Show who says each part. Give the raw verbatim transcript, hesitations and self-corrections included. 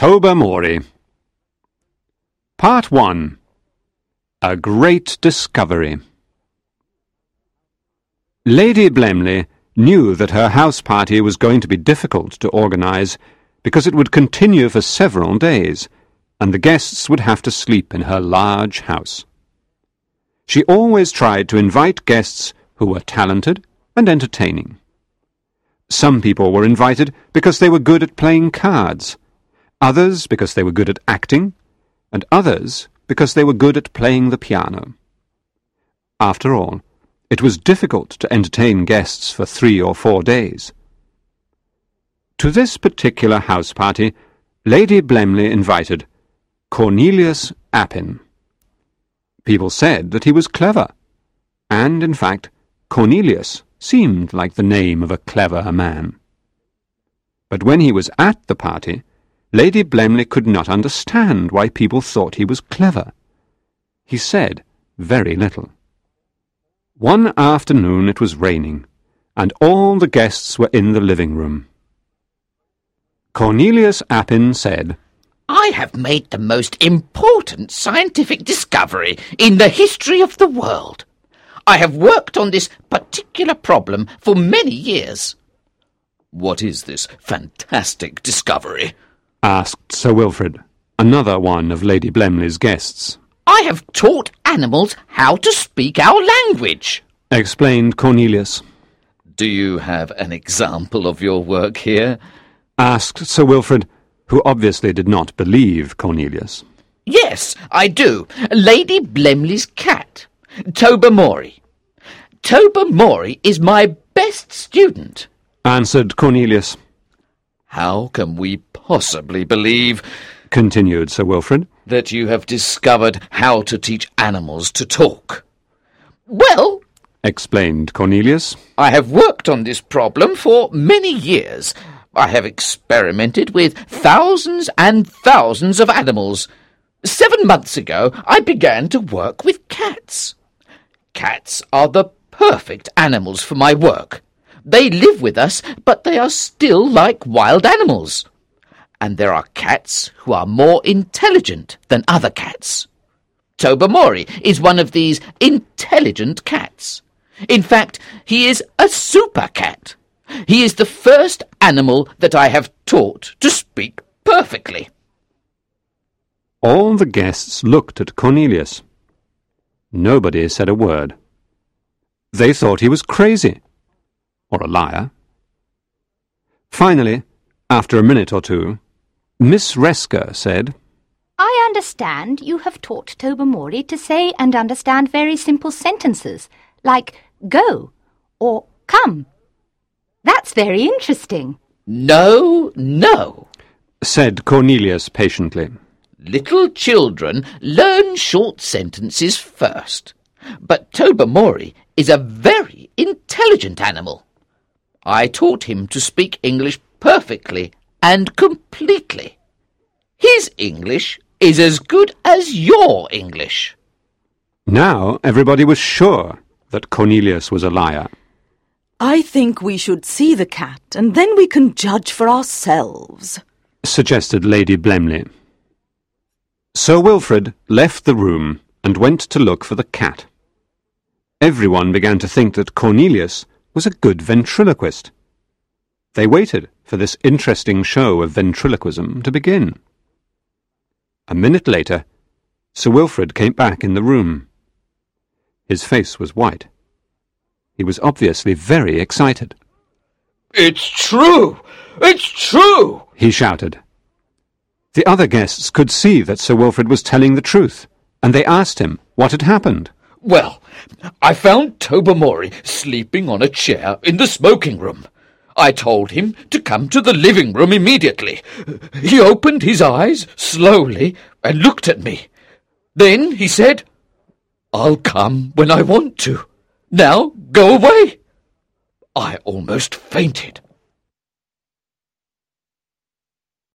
Speaker 1: Tobermory. Part one. A Great Discovery. Lady Blemley knew that her house party was going to be difficult to organise because it would continue for several days, and the guests would have to sleep in her large house. She always tried to invite guests who were talented and entertaining. Some people were invited because they were good at playing cards, others because they were good at acting, and others because they were good at playing the piano. After all, it was difficult to entertain guests for three or four days. To this particular house party, Lady Blemley invited Cornelius Appin. People said that he was clever, and, in fact, Cornelius seemed like the name of a clever man. But when he was at the party, Lady Blemley could not understand why people thought he was clever. He said very little. One afternoon it was raining, and all the guests were in the living room. Cornelius Appin said,
Speaker 2: "I have made the most important scientific discovery in the history of the world. I have worked on this particular problem for many years." "What is this fantastic discovery?"
Speaker 1: asked Sir Wilfrid, another one of Lady Blemley's guests.
Speaker 2: "I have taught animals how to speak our language,"
Speaker 1: explained Cornelius.
Speaker 3: "Do you have an example of your work here?"
Speaker 1: asked Sir Wilfrid, who obviously did not believe Cornelius.
Speaker 2: "Yes, I do. Lady Blemley's cat, Tobermory. Tobermory is my best student,"
Speaker 1: answered Cornelius.
Speaker 3: "How can we possibly believe,"
Speaker 1: continued Sir Wilfrid,
Speaker 3: "that you have discovered how to teach animals to talk?"
Speaker 2: "Well,"
Speaker 1: explained Cornelius,
Speaker 2: "I have worked on this problem for many years. I have experimented with thousands and thousands of animals. Seven months ago, I began to work with cats. Cats are the perfect animals for my work. They live with us, but they are still like wild animals. And there are cats who are more intelligent than other cats. Tobermory is one of these intelligent cats. In fact, he is a super cat. He is the first animal that I have taught to speak perfectly."
Speaker 1: All the guests looked at Cornelius. Nobody said a word. They thought he was crazy, or a liar. Finally, after a minute or two, Miss Resker said,
Speaker 4: "I understand you have taught Tobermory to say and understand very simple sentences, like go or come. That's very interesting."
Speaker 2: "No, no,"
Speaker 1: said Cornelius patiently.
Speaker 2: "Little children learn short sentences first. But Tobermory is a very intelligent animal. I taught him to speak English perfectly and completely. His English is as good as your English."
Speaker 1: Now everybody was sure that Cornelius was a liar.
Speaker 5: "I think we should see the cat, and then we can judge for ourselves,"
Speaker 1: suggested Lady Blemley. Sir Wilfrid left the room and went to look for the cat. Everyone began to think that Cornelius was a good ventriloquist. They waited for this interesting show of ventriloquism to begin. A minute later, Sir Wilfrid came back in the room. His face was white. He was obviously very excited.
Speaker 2: "It's true! It's true!"
Speaker 1: he shouted. The other guests could see that Sir Wilfrid was telling the truth, and they asked him what had happened.
Speaker 2: "Well, I found Tobermory sleeping on a chair in the smoking room. I told him to come to the living room immediately. He opened his eyes slowly and looked at me. Then he said, 'I'll come when I want to. Now go away.' I almost fainted.